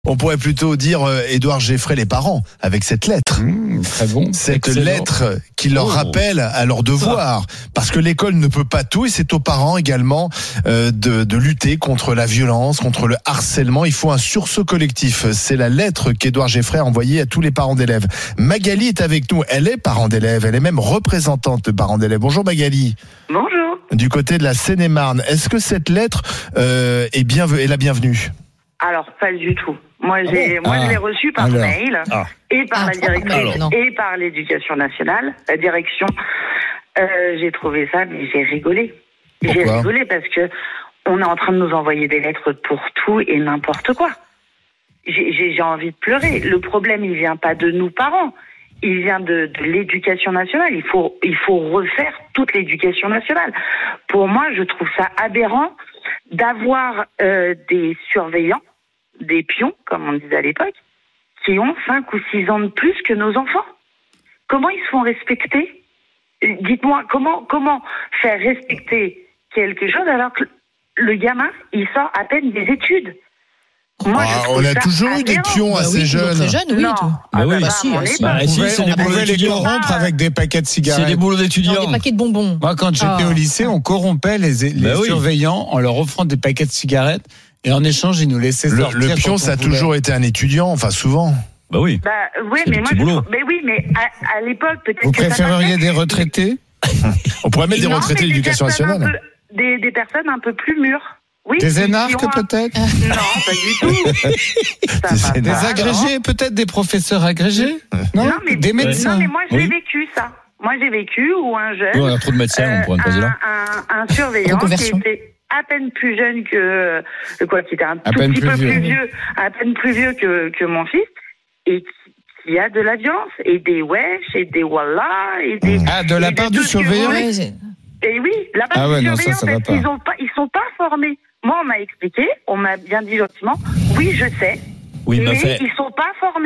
On pourrait plutôt dire Édouard Geffray, les parents, avec cette lettre. Très bon. Cette Excellent. lettre qui leur rappelle à leur devoir. Parce que l'école ne peut pas tout et c'est aux parents également de lutter contre la violence, contre le harcèlement. Il faut un sursaut collectif. C'est la lettre qu'Édouard Geffray a envoyée à tous les parents d'élèves. Magali est avec nous. Elle est parent d'élèves. Elle est même représentante de parents d'élèves. Bonjour Magali. Bonjour. Du côté de la Seine-et-Marne, est-ce que cette lettre est la bienvenue? Alors, pas du tout. Moi, je l'ai reçue par mail et par la directrice et par l'éducation nationale, la direction. J'ai trouvé ça, mais j'ai rigolé. Pourquoi? J'ai rigolé parce que on est en train de nous envoyer des lettres pour tout et n'importe quoi. J'ai envie de pleurer. Le problème, il vient pas de nous parents. Il vient de l'éducation nationale. Il faut refaire toute l'éducation nationale. Pour moi, je trouve ça aberrant d'avoir des surveillants, des pions, comme on disait à l'époque, qui ont 5 ou 6 ans de plus que nos enfants. Comment ils se font respecter? Dites-moi, comment faire respecter quelque chose alors que le gamin, il sort à peine des études? Moi, on a toujours eu des pions assez jeunes. Très jeunes, oui. Non. On pouvait les corrompre avec des paquets de cigarettes. C'est des boulots d'étudiants. Des paquets de bonbons. Moi, quand j'étais au lycée, on corrompait les surveillants en leur offrant des paquets de cigarettes et en échange, ils nous laissaient sortir. Le pion, ça a toujours été un étudiant, enfin souvent. Bah oui. Oui, mais moi, à l'époque, peut-être. Vous préféreriez des retraités? On pourrait mettre des retraités de l'éducation nationale. Des personnes un peu plus mûres. Oui, des énarques peut-être? Non, pas du tout. Des agrégés, peut-être des professeurs agrégés? Non, mais des médecins. Non, mais moi j'ai vécu ça. Moi j'ai vécu où un jeune. Oui, on a trop de médecins, on pourrait me poser là. Un surveillant qui était à peine plus jeune que qui était un tout petit peu plus vieux, à peine plus vieux que mon fils, et qui a de la violence et des wesh et des wallah et des. Ah, de la part du surveillant. Et oui, la part du surveillant, parce qu'ils sont pas formés. Moi, on m'a expliqué, on m'a bien dit gentiment, oui, je sais, mais ils sont pas formés.